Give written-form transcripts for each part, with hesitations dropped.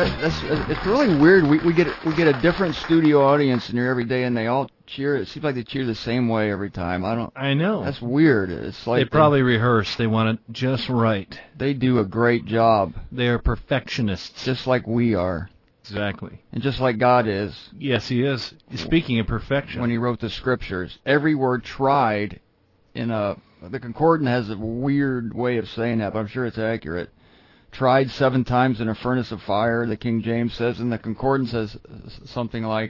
it's really weird. We get a different studio audience in here every day, and they all cheer. It seems like they cheer the same way every time. I know. That's weird. It's like they probably rehearse. They want it just right. They do a great job. They are perfectionists, just like we are. Exactly. And just like God is. Yes, He is. Speaking of perfection, when He wrote the Scriptures, every word tried in the Concordant has a weird way of saying that, but I'm sure it's accurate. Tried 7 times in a furnace of fire, the King James says, and the Concordance says something like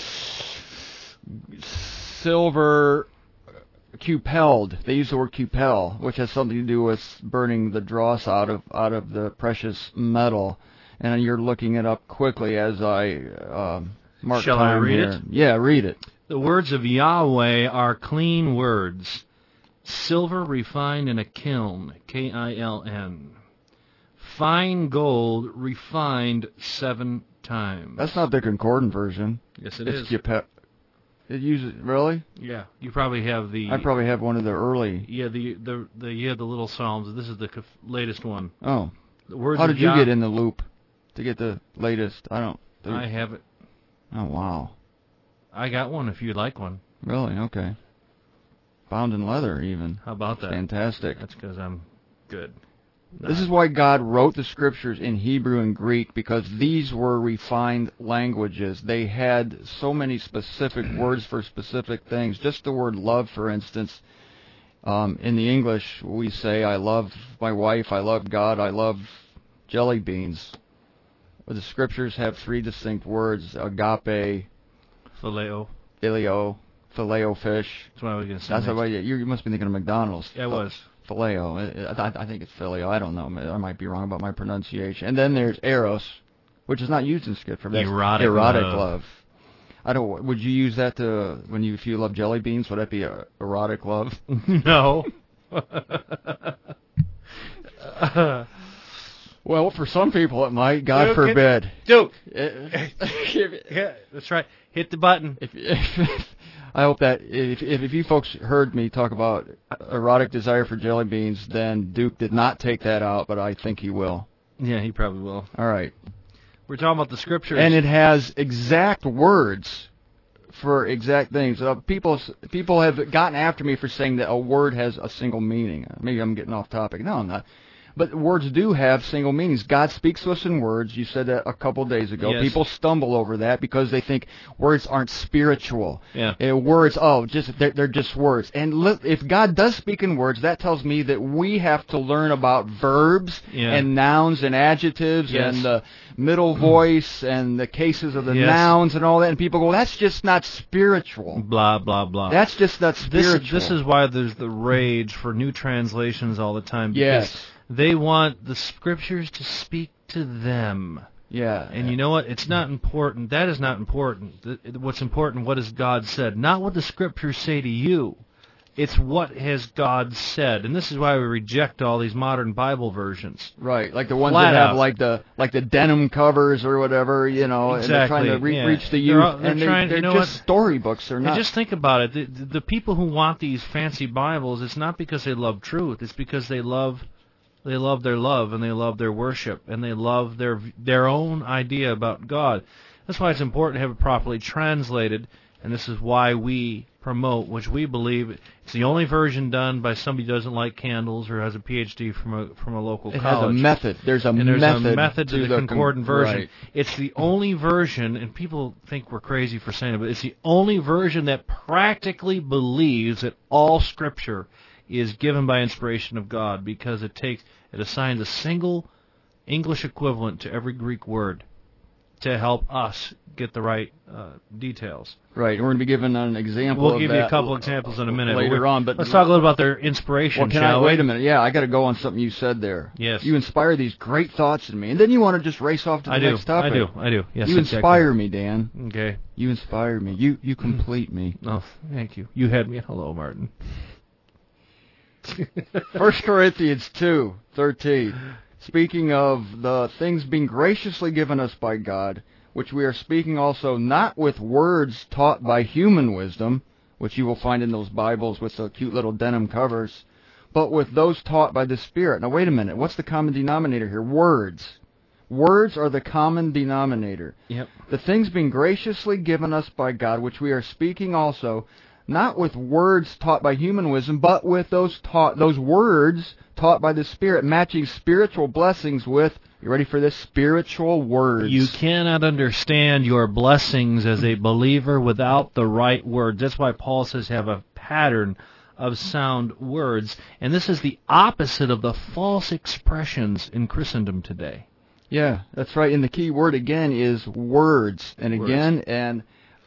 silver cupelled. They use the word cupel, which has something to do with burning the dross out of the precious metal. And you're looking it up quickly as I mark Shall time I read here. it? Yeah, read it. The words of Yahweh are clean words, silver refined in a kiln, K-I-L-N. Fine gold refined 7 times. That's not the Concordant version. Yes, it's is. It uses really? Yeah, you probably have the. I probably have one of the early. Yeah, you have the little Psalms. This is the latest one. Oh, the words how did you get in the loop to get the latest? I have it. Oh wow. I got one if you'd like one. Really? Okay. Bound in leather, even. How about that? Fantastic. That's because I'm good. This is why God wrote the Scriptures in Hebrew and Greek, because these were refined languages. They had so many specific words for specific things. Just the word love, for instance. In the English, we say, I love my wife, I love God, I love jelly beans. But the Scriptures have 3 distinct words: agape, phileo, fish. That's what I was going to say. That's the way you must be thinking of McDonald's. Yeah, I was. Phileo. I think it's phileo. I don't know. I might be wrong about my pronunciation. And then there's eros, which is not used in Scripture. That's erotic love. I don't. Would you use that if you love jelly beans? Would that be erotic love? No. Well, for some people it might. God forbid. Duke. Yeah, that's right. Hit the button. I hope that if you folks heard me talk about erotic desire for jelly beans, then Duke did not take that out, but I think he will. Yeah, he probably will. All right. We're talking about the Scriptures. And it has exact words for exact things. People have gotten after me for saying that a word has a single meaning. Maybe I'm getting off topic. No, I'm not. But words do have single meanings. God speaks to us in words. You said that a couple days ago. Yes. People stumble over that because they think words aren't spiritual. Yeah. Words, they're just words. And if God does speak in words, that tells me that we have to learn about verbs and nouns and adjectives and the middle voice and the cases of the nouns and all that. And people go, that's just not spiritual. Blah, blah, blah. That's just not spiritual. This is why there's the rage for new translations all the time. Yes. They want the Scriptures to speak to them. Yeah. And you know what? It's not important. That is not important. What's important, what has God said? Not what the Scriptures say to you. It's what has God said. And this is why we reject all these modern Bible versions. Right, like the ones that have like the denim covers or whatever, Exactly. and they're trying to reach the youth. They're just storybooks. They're not. And just think about it. The people who want these fancy Bibles, it's not because they love truth. It's because they love their love, and they love their worship, and they love their own idea about God. That's why it's important to have it properly translated, and this is why we promote, which we believe it's the only version done by somebody who doesn't like candles or has a PhD from a local college. It has a method. There's a method to the concordant version. Right. It's the only version, and people think we're crazy for saying it, but it's the only version that practically believes that all Scripture is given by inspiration of God, because it assigns a single English equivalent to every Greek word to help us get the right details. Right, we're going to be given an example. We'll give you a couple examples in a minute later on. But let's talk a little about their inspiration. Well, wait a minute. Yeah, I got to go on something you said there. Yes. You inspire these great thoughts in me, and then you want to just race off to the next topic. I do. Yes, you inspire me, Dan. Okay. You inspire me. You complete me. Oh, thank you. You had me at hello, Martin. 1 Corinthians 2:13. Speaking of the things being graciously given us by God, which we are speaking also not with words taught by human wisdom, which you will find in those Bibles with the cute little denim covers, but with those taught by the Spirit. Now, wait a minute. What's the common denominator here? Words. Words are the common denominator. Yep. The things being graciously given us by God, which we are speaking also, not with words taught by human wisdom, but with those words taught by the Spirit, matching spiritual blessings with, you ready for this, spiritual words. You cannot understand your blessings as a believer without the right words. That's why Paul says have a pattern of sound words. And this is the opposite of the false expressions in Christendom today. Yeah, that's right. And the key word again is words. And again, and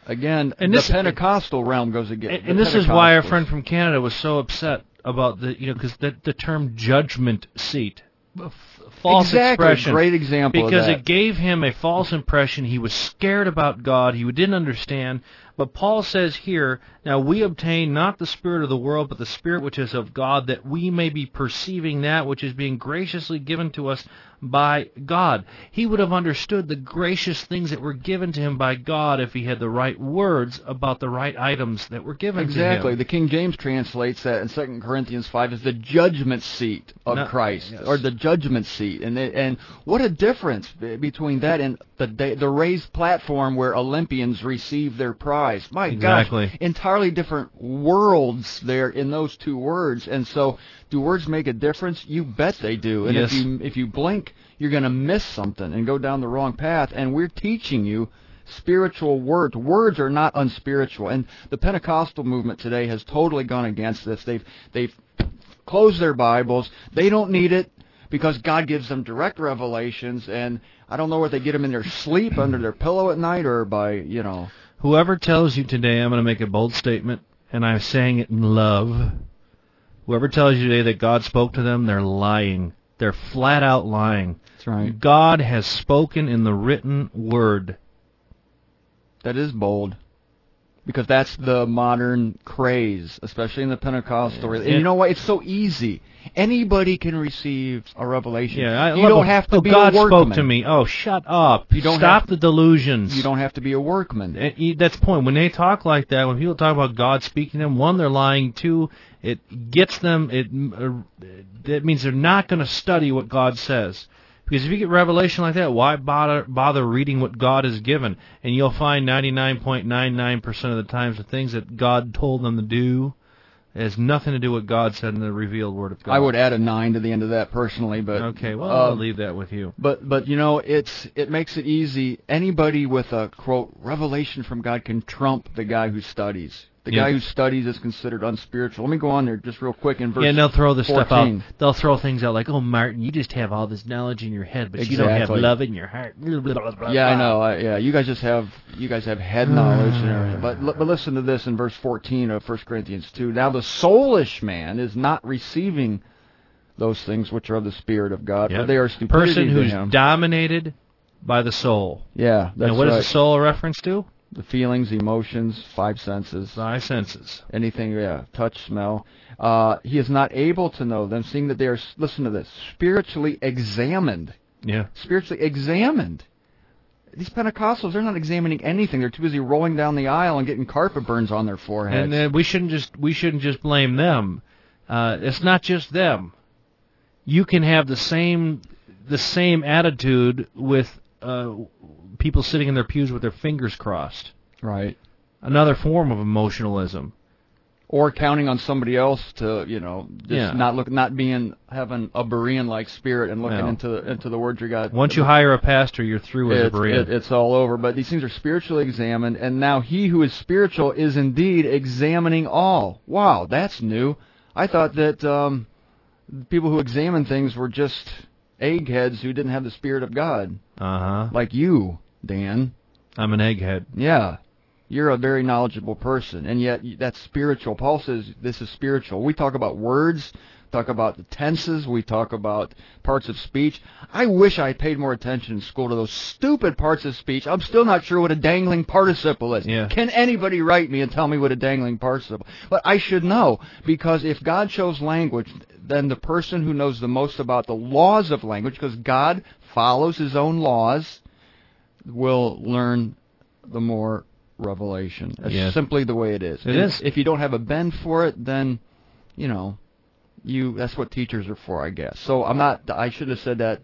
the Pentecostal realm goes again. And this is why our friend from Canada was so upset about because the term judgment seat, false expression. Great example because of that. It gave him a false impression. He was scared about God. He didn't understand. But Paul says here, now we obtain not the spirit of the world, but the Spirit which is of God, that we may be perceiving that which is being graciously given to us by God. He would have understood the gracious things that were given to him by God if he had the right words about the right items that were given to him. Exactly. The King James translates that in 2 Corinthians 5 as the judgment seat of Christ, yes. Or the judgment seat. And what a difference between that and the raised platform where Olympians receive their prize. My exactly. gosh, entirely different worlds there in those two words. And so, do words make a difference? You bet they do. And yes. if you blink, you're going to miss something and go down the wrong path. And we're teaching you spiritual words. Words are not unspiritual. And the Pentecostal movement today has totally gone against this. They've closed their Bibles. They don't need it because God gives them direct revelations. And I don't know where they get them in their sleep, under their pillow at night, or by, Whoever tells you today, I'm going to make a bold statement, and I'm saying it in love. Whoever tells you today that God spoke to them, they're lying. They're flat out lying. That's right. God has spoken in the written word. That is bold. Because that's the modern craze, especially in the Pentecostal. And you know what? It's so easy. Anybody can receive a revelation. Yeah, you don't have to be God a workman. spoke to me. Oh, shut up. Stop the delusions. You don't have to be a workman. That's the point. When they talk like that, when people talk about God speaking to them, one, they're lying. Two, it gets them. It means they're not going to study what God says. Because if you get revelation like that, why bother reading what God has given? And you'll find 99.99% of the times the things that God told them to do has nothing to do with what God said in the revealed Word of God. I would add a 9 to the end of that personally, but okay, well, I'll leave that with you. But it makes it easy. Anybody with a quote revelation from God can trump the guy who studies. The guy who studies is considered unspiritual. Let me go on there just real quick in verse 14. Yeah, and they'll throw this stuff out. They'll throw things out like, oh, Martin, you just have all this knowledge in your head, but you don't have love in your heart. Yeah, I know. You guys have head knowledge and everything. But listen to this in verse 14 of 1 Corinthians 2. Now the soulish man is not receiving those things which are of the Spirit of God, for they are stupidity person who's to him. Dominated by the soul. Yeah, that's right. And what is the soul a reference to? The feelings, emotions, 5 senses. 5 senses. Anything, touch, smell. He is not able to know them, seeing that they are, listen to this, spiritually examined. Yeah. Spiritually examined. These Pentecostals, they're not examining anything. They're too busy rolling down the aisle and getting carpet burns on their foreheads. And we shouldn't just blame them. It's not just them. You can have the same attitude with people sitting in their pews with their fingers crossed. Right. Another form of emotionalism. Or counting on somebody else to, having a Berean-like spirit and looking into the Word of God. Once you hire a pastor, you're through as a Berean. It's all over. But these things are spiritually examined, and now he who is spiritual is indeed examining all. Wow, that's new. I thought that people who examine things were just eggheads who didn't have the Spirit of God. Uh-huh. Like you, Dan. I'm an egghead. Yeah. You're a very knowledgeable person, and yet that's spiritual. Paul says this is spiritual. We talk about words, talk about the tenses, we talk about parts of speech. I wish I paid more attention in school to those stupid parts of speech. I'm still not sure what a dangling participle is. Yeah. Can anybody write me and tell me what a dangling participle is? But I should know, because if God chose language, then the person who knows the most about the laws of language, because God follows His own laws, will learn the more revelation. That's simply the way it is. It is. If you don't have a bend for it, then, that's what teachers are for, I guess. So I should have said that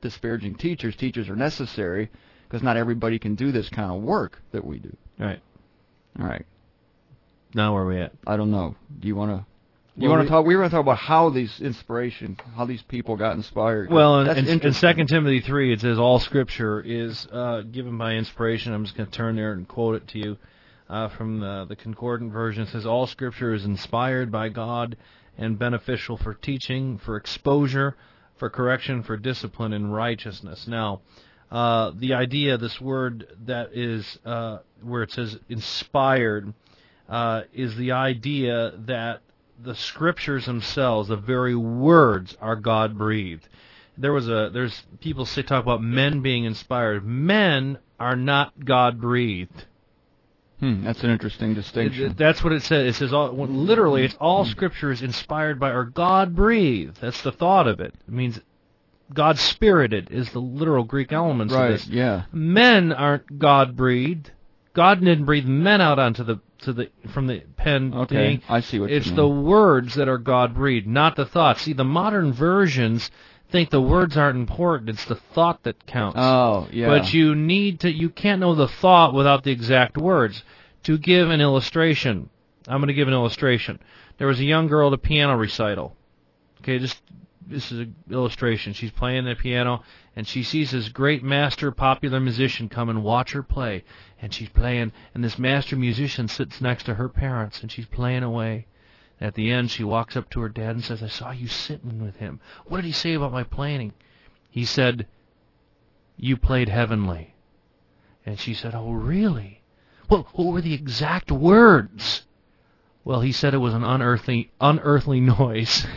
disparaging teachers. Teachers are necessary because not everybody can do this kind of work that we do. Right. All right. Now where are we at? I don't know. Do you want to? We were going to talk about how these people got inspired. Well, That's in interesting. 2 Timothy 3, it says all Scripture is given by inspiration. I'm just going to turn there and quote it to you from the Concordant version. It says all Scripture is inspired by God and beneficial for teaching, for exposure, for correction, for discipline in righteousness. Now, the idea, this word that is where it says inspired, is the idea that the Scriptures themselves, the very words, are God-breathed. There's people talk about men being inspired. Men are not God-breathed. That's an interesting distinction. That's what it says. It says literally, it's all Scripture is inspired by or God-breathed. That's the thought of it. It means God-spirited is the literal Greek elements of this. Right, yeah. Men aren't God-breathed. God didn't breathe men out from the pen. Okay, I see what you mean. It's the words that are God-breathed, not the thoughts. See, the modern versions think the words aren't important. It's the thought that counts. Oh, yeah. But you can't know the thought without the exact words. To give an illustration, I'm going to give an illustration. There was a young girl at a piano recital. Okay, this is an illustration. She's playing the piano, and she sees this great master popular musician come and watch her play. And she's playing, and this master musician sits next to her parents, and she's playing away. At the end, she walks up to her dad and says, I saw you sitting with him. What did he say about my playing? He said, you played heavenly. And she said, oh, really? Well, what were the exact words? Well, he said it was an unearthly noise.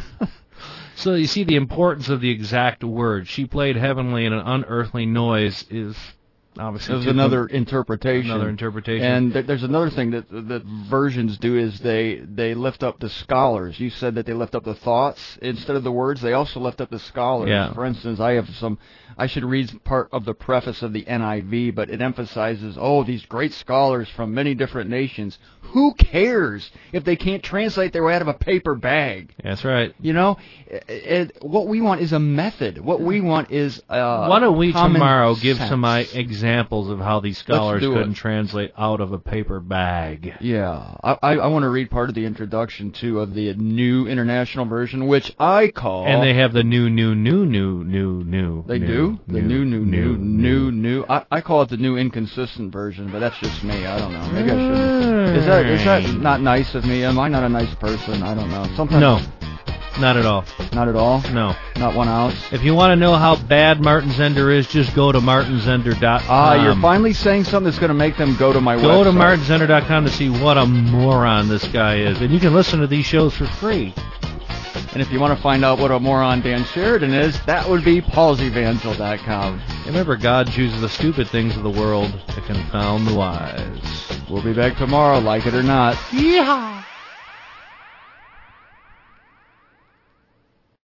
So you see the importance of the exact word. She played heavenly, and an unearthly noise is obviously... There's another interpretation. And there's another thing that versions do is they lift up the scholars. You said that they lift up the thoughts instead of the words. They also lift up the scholars. Yeah. For instance, I should read part of the preface of the NIV, but it emphasizes, these great scholars from many different nations. Who cares if they can't translate their way out of a paper bag? That's right. You know, what we want is a method. What we want is why don't we tomorrow give sense. some examples of how these scholars couldn't translate out of a paper bag? Yeah. I want to read part of the introduction, too, of the New International Version, which I call... And they have the new. They do? The new. I call it the New Inconsistent Version, but that's just me. I don't know. Maybe I shouldn't. Is that not nice of me? Am I not a nice person? I don't know. Sometimes. No. Not at all. Not at all? No. Not 1 ounce? If you want to know how bad Martin Zender is, just go to martinzender.com. You're finally saying something that's going to make them go to my website. Go to martinzender.com to see what a moron this guy is. And you can listen to these shows for free. And if you want to find out what a moron Dan Sheridan is, that would be paulsevangel.com. Remember, God chooses the stupid things of the world to confound the wise. We'll be back tomorrow, like it or not. Yeehaw!